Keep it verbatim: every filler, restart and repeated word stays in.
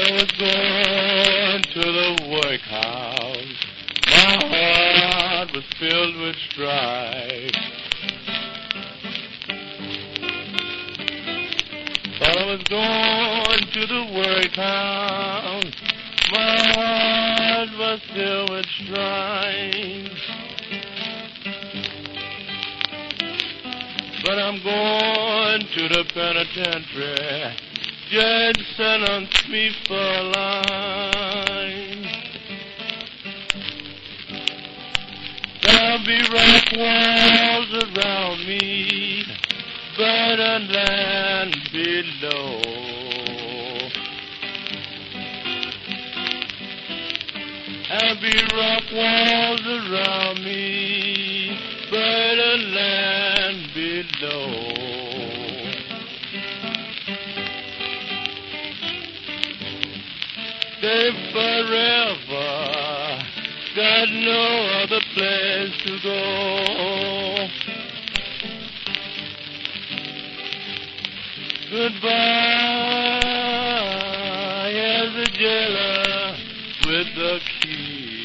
was going to the workhouse. My heart was filled with strife. Thought I was going to the workhouse. My heart was filled with strife. But I'm going to the penitentiary. Judge sentenced me for life. There'll be rock walls around me, burning land below. There'll be rock walls around me, burning land below. Stay forever, got no other place to go. Goodbye, as a jailer with the key.